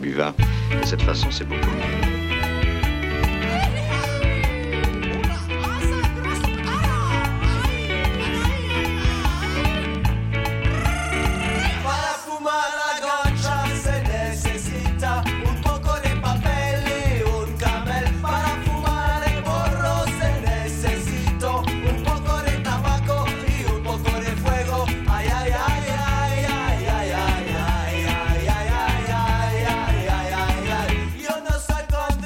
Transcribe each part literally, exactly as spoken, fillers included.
buvard. De cette façon, c'est beaucoup mieux. Yo no soy con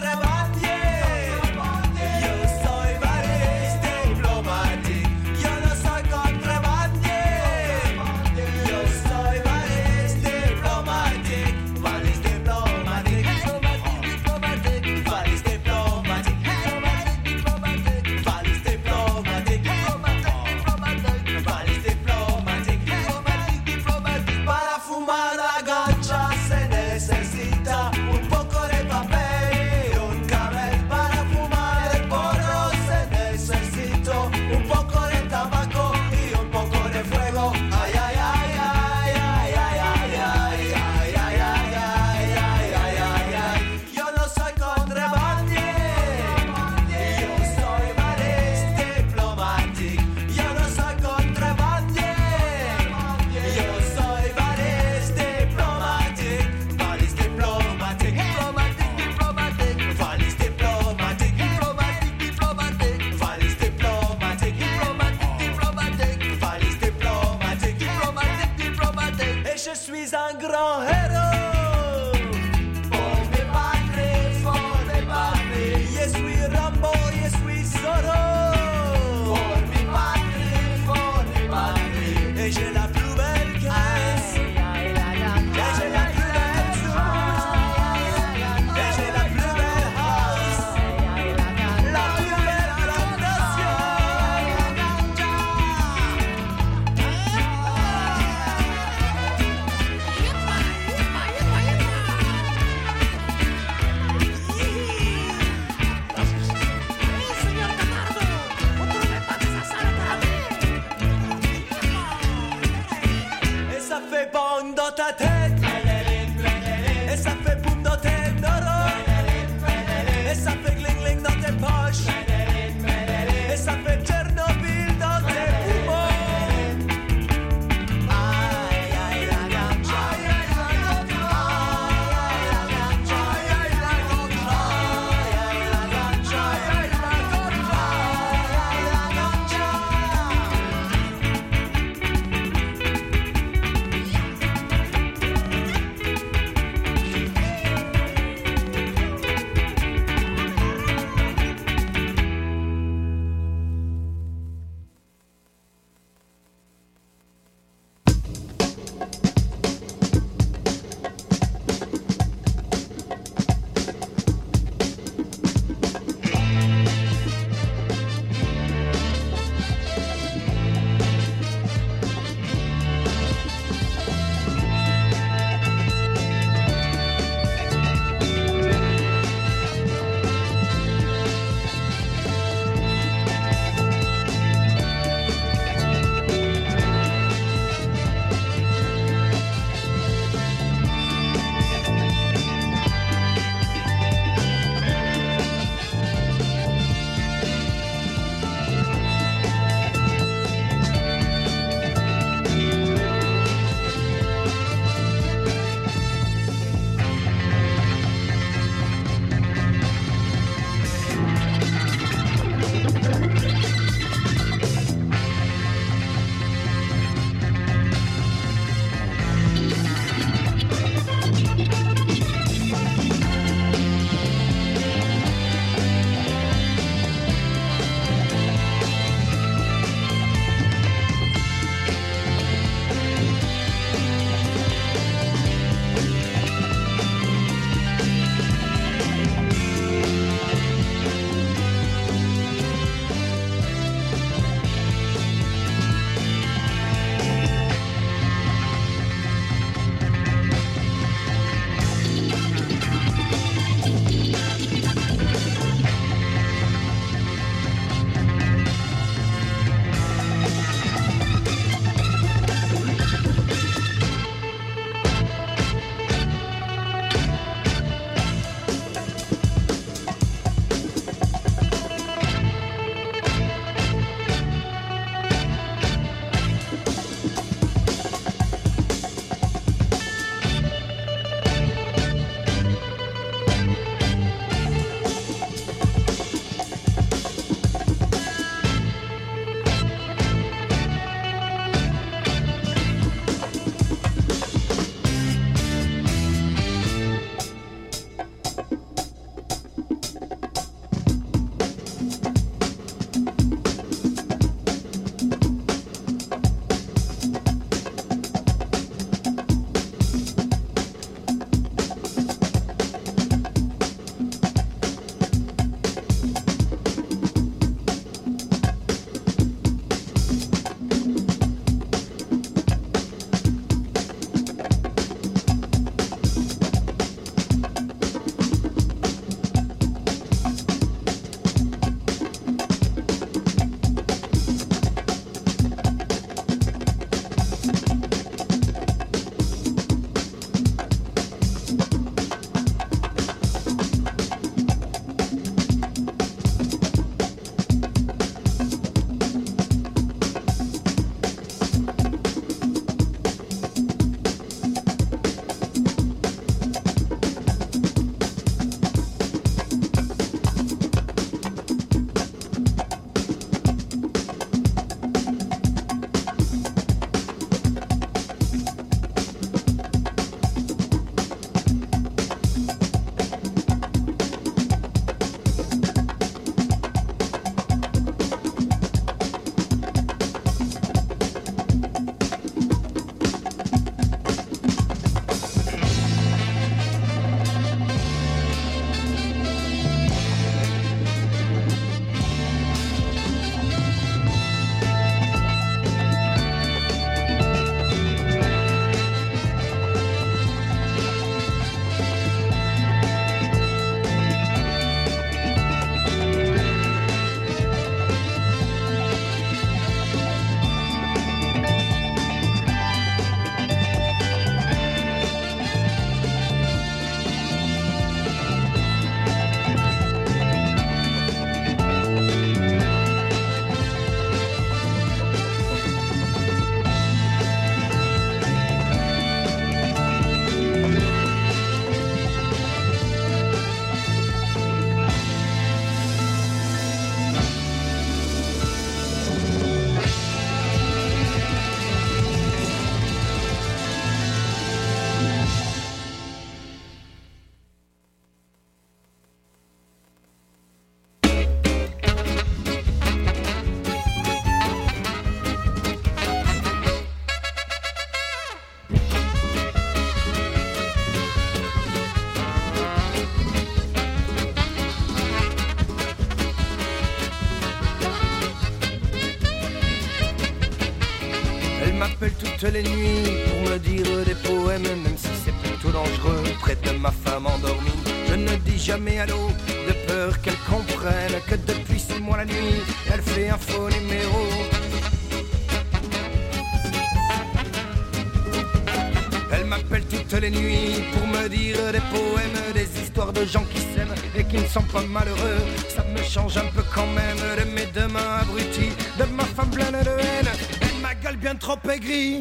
les nuits pour me dire des poèmes, même si c'est plutôt dangereux, près de ma femme endormie. Je ne dis jamais allô, de peur qu'elle comprenne que depuis six mois la nuit, elle fait un faux numéro. Elle m'appelle toutes les nuits pour me dire des poèmes, des histoires de gens qui s'aiment et qui ne sont pas malheureux. Ça me change un peu quand même de mes deux mains abruties, de ma femme pleine de haine et de ma gueule bien trop aigrie.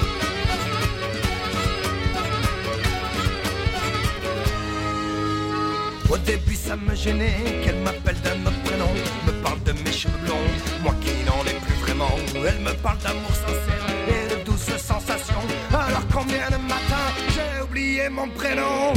Au début ça me gênait qu'elle m'appelle d'un autre prénom, me parle de mes cheveux blonds, moi qui n'en ai plus vraiment. Elle me parle d'amour sincère et de douces sensations, alors combien de matins j'ai oublié mon prénom.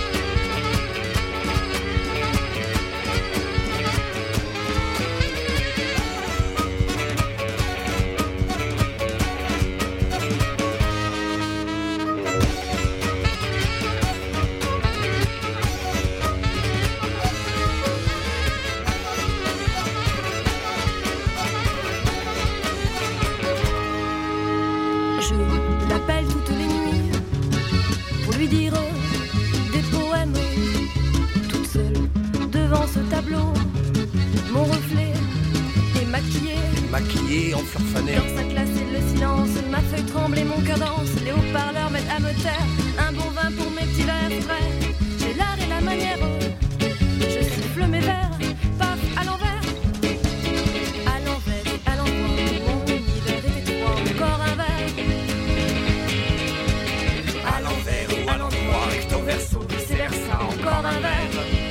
Mon reflet est maquillé, maquillé en fleurs fanées. Dans sa classe et le silence, ma feuille tremble et mon cœur danse. Les haut-parleurs m'aident à me taire, un bon vin pour mes petits verres, c'est vrai. J'ai l'art et la manière, je siffle mes vers, paf, à l'envers. À l'envers et à l'endroit, mon univers est étroit, encore un verre. À l'envers ou à l'endroit, recto verso, vice-versa, encore un verre.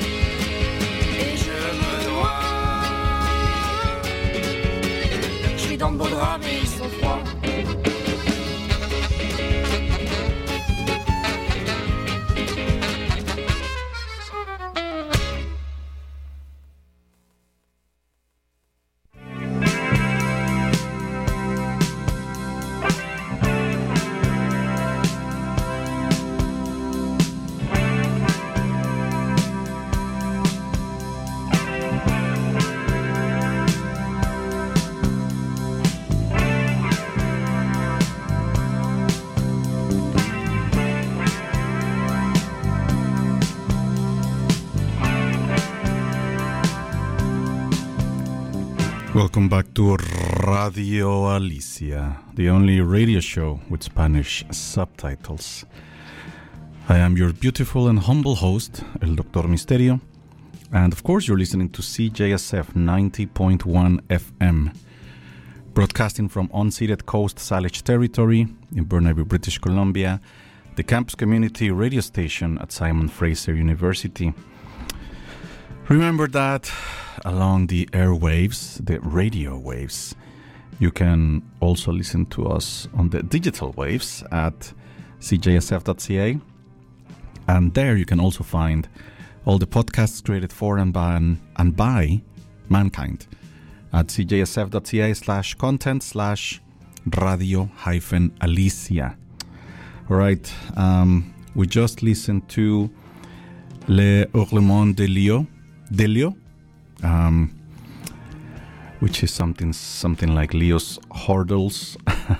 Dans de beaux draps mais ils sont froids. Welcome back to Radio Alicia, the only radio show with Spanish subtitles. I am your beautiful and humble host, El Doctor Misterio, and of course you're listening to C J S F ninety point one F M, broadcasting from unceded Coast Salish territory in Burnaby, British Columbia, the campus community radio station at Simon Fraser University. Remember that along the airwaves, the radio waves, you can also listen to us on the digital waves at c j s f dot c a, and there you can also find all the podcasts created for and by, and by mankind at c j s f dot c a slash content slash radio hyphen Alicia. All right, um, we just listened to Le Hurlement de Lio, de Lio, um, which is something something like Leo's Hurdles,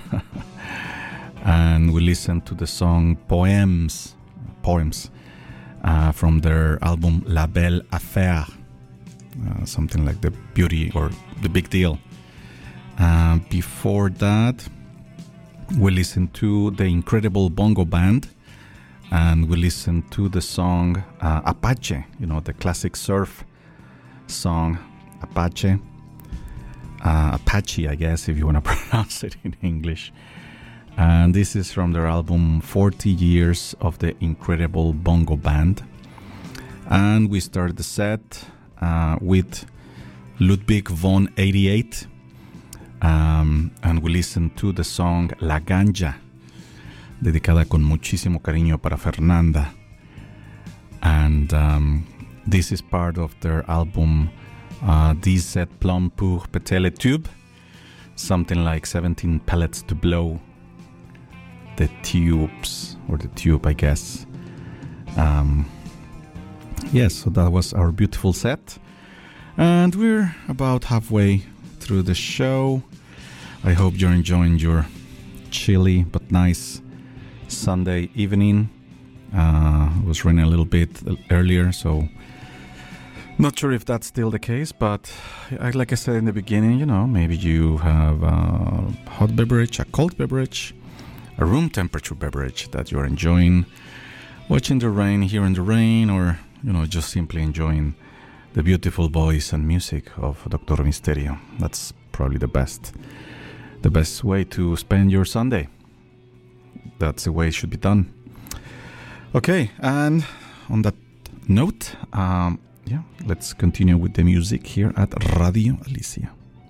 and we listened to the song Poems, Poems, uh, from their album La Belle Affaire, uh, something like the beauty or the big deal. Uh, before that, we listened to the Incredible Bongo Band, and we listened to the song uh, Apache, you know, the classic surf song Apache. Uh, Apache, I guess, if you want to pronounce it in English. And this is from their album forty years of the Incredible Bongo Band. And we started the set uh, with Ludwig von eighty-eight. Um, and we listened to the song La Ganja, dedicada con muchísimo cariño para Fernanda. And um, this is part of their album uh, dix-sept Plomb pour péter le tube, something like seventeen pellets to blow the tubes, or the tube, I guess. Um, yes, so that was our beautiful set. And we're about halfway through the show. I hope you're enjoying your chilly but nice Sunday evening. Uh, it was raining a little bit earlier, so not sure if that's still the case, but like I said in the beginning, you know, maybe you have a hot beverage, a cold beverage, a room temperature beverage that you're enjoying, watching the rain, hearing the rain, or, you know, just simply enjoying the beautiful voice and music of Doctor Misterio. That's probably the best, the best way to spend your Sunday. That's the way it should be done. Okay, and on that note, um, yeah, let's continue with the music here at Radio Alicia.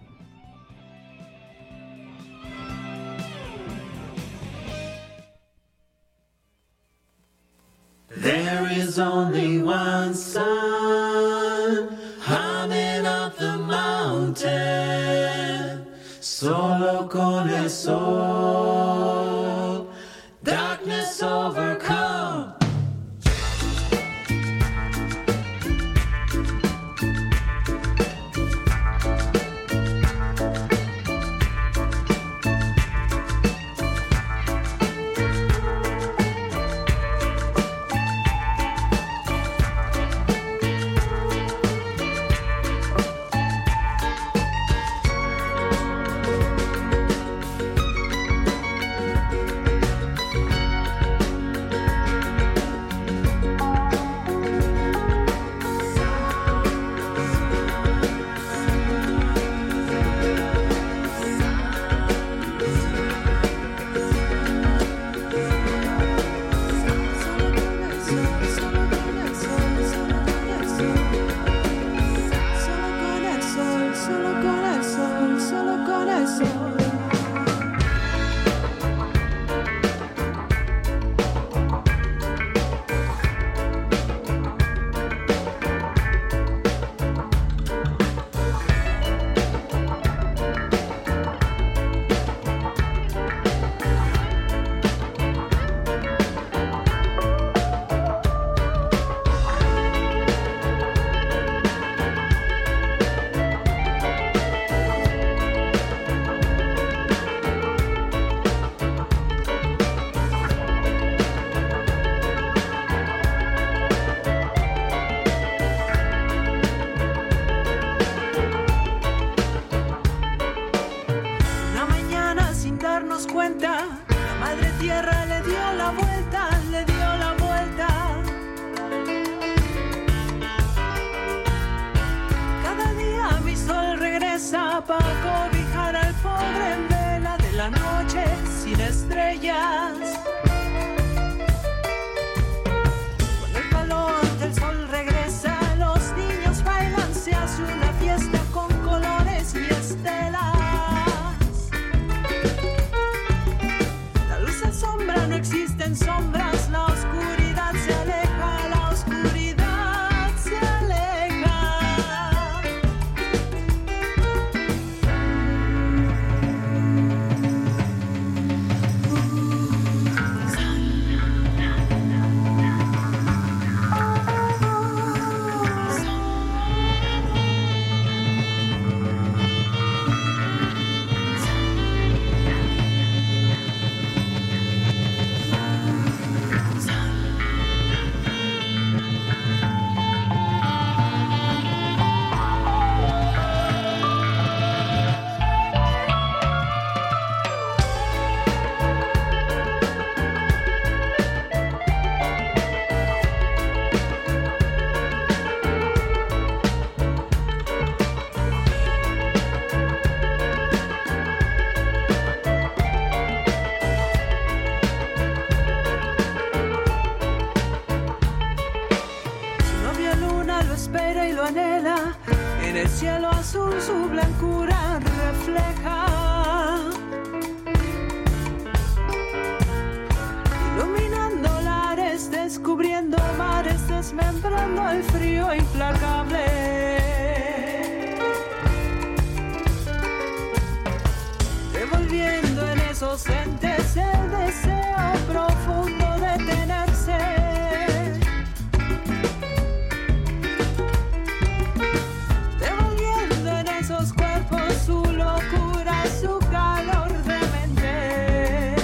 There is only one sun humming up the mountain, solo con el sol, darkness overcome. Su locura, su calor de mente.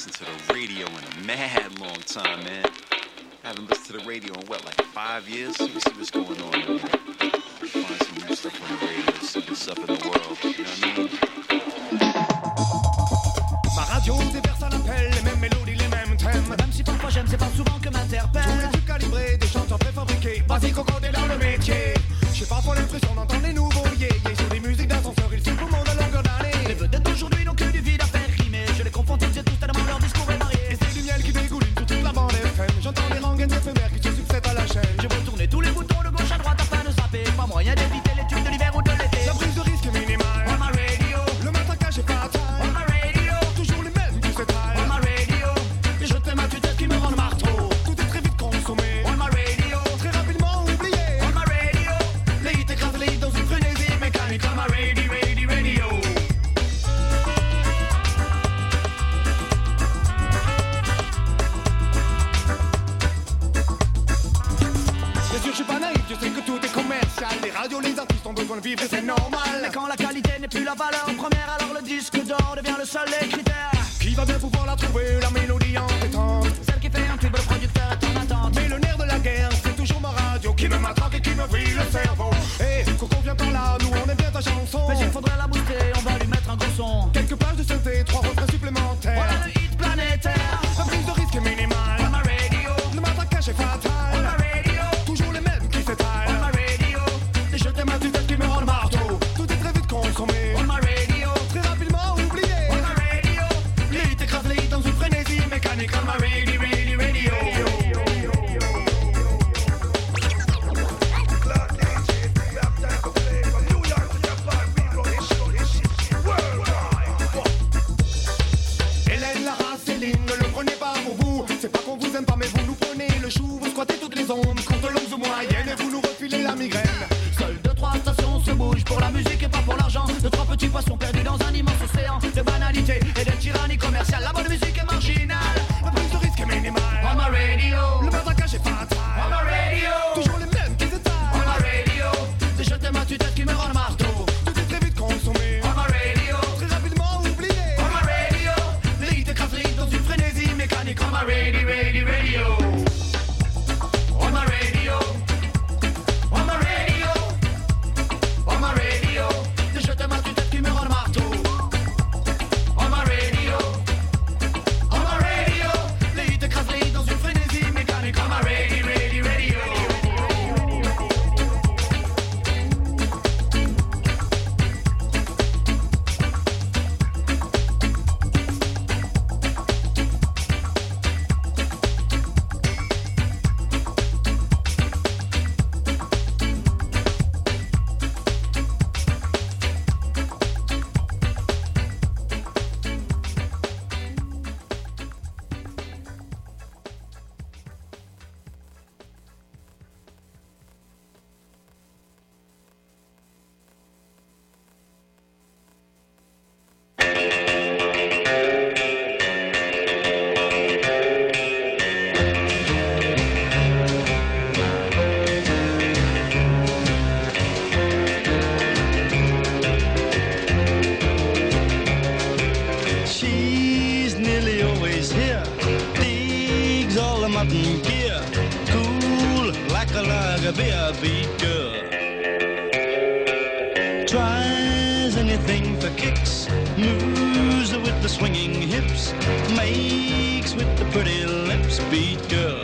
listened to the radio in a mad long time, man. I haven't listened to the radio in what, like five years? Let me see what's going on in here. Find some new stuff on the radio, see what's up in the world. You know what I mean? Ma radio déverse à l'appel, les mêmes mélodies, les mêmes thèmes. Même si parfois j'aime, c'est pas souvent que m'interpelle. Tous les trucs calibrés, des chanteurs préfabriqués. Basique au code dans le métier. J'ai parfois l'impression d'entendre les nouveaux yé-yé sur des musiques d'ascenseur, ils sont pour le monde à longueur d'année. Les vedettes d'aujourd'hui n'ont que du vide à faire rimer. Je les confonds toutes et tous tellement leur discours est varié. Et c'est du miel qui dégouline sur toute la bande F M. J'entends les rengaines éphémères qui se succèdent à la chaîne. Je veux tourner tous les boutons de gauche à droite afin de zapper. Pas moyen d'éviter les tubes de l'hiver ou de l'été. La prise de risque est minimale. On my radio, le matraquage est fatal. on my radio, Toujours les mêmes qui s'étalent. on my radio. Et je t'aime à tue-tête qui me rend le marteau. Tout est très vite consommé. On my radio, Très rapidement oublié. on my radio. Les hits écrasent les hits dans une frénésie mécanique. On my radio, radio, radio. Bien sûr, je suis pas naïf, je sais que tout est commercial. Les radios, les artistes ont besoin de vivre et c'est normal. Mais quand la qualité n'est plus la valeur première, alors le disque d'or devient le seul des critères. Qui va bien pouvoir la trouver, la mélodie entêtante? Celle qui fait un tube, le producteur est en attente. Mais le nerf de la guerre, c'est toujours ma radio qui me matraque et qui me brille le cerveau. Et Coco vient par là, nous on aime bien ta chanson. Mais il faudrait la booster, on va lui mettre un gros son. Quelques pages de synthé, trois refrains supplémentaires. Voilà le hit planétaire. La prise de risque est minimale. On my radio, Le matraquage est on fatal. my radio, Toujours les mêmes qui on s'étalent. my radio. Et je t'aime à tue-tête qui me rend le marteau. Tout est très vite consommé. On my radio, Très rapidement oublié. on my radio. Les hits écrasent les hits dans une frénésie mécanique. On my radio, radio, radio. Hélène, Lara, Céline, ne le prenez pas pour vous. C'est pas qu'on vous aime pas, mais vous nous prenez le chou. Vous squattez toutes les ondes, courtes, longues ou moyennes, et vous nous refilez la migraine. Seules deux, trois stations se bougent pour la musique et pas pour l'argent. Deux, trois petits poissons perdus dans un immense océan de banalité et de tyrannie commerciale. La bonne musique est marginale. La prise de risque est minimale. On my radio, Le matraquage est fatal. on my radio, Toujours les mêmes qui on s'étalent. my radio. C'est je t'aime à tue-tête qui me rend le marteau. Tout est très vite consommé. On my radio, Très rapidement oublié. on my radio. Les hits écrasent les hits dans une frénésie mécanique. On my radio, radio, radio. On my radio, on my radio, on my radio. C'est je t'aime à tue-tête qui me rend le marteau. On my radio, on my radio. Les hits écrasent les hits dans une frénésie mécanique. On my radio, radio, radio. She's nearly always here. Digs all the mutton gear. Cool like a lager beer, beat girl. Tries anything for kicks. Moves with the swinging hips. Makes with the pretty lips, beat girl.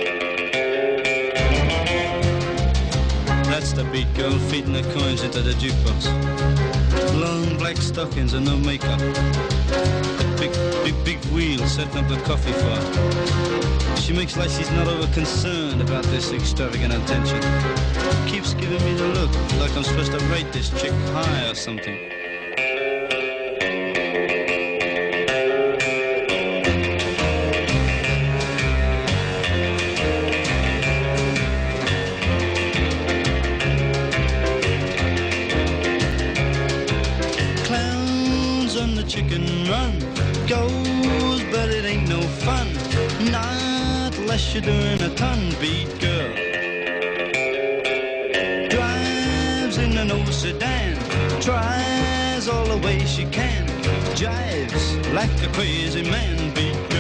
That's the beat girl feeding the coins into the jukebox. Long black stockings and no makeup. Big, big, big wheel setting up the coffee for. She makes like she's not over concerned about this extravagant attention. Keeps giving me the look like I'm supposed to rate this chick high or something. Clowns on the chicken run. Goes, but it ain't no fun. Not unless you're doing a ton, beat girl. Drives in an old sedan. Tries all the way she can. jives like a crazy man beat.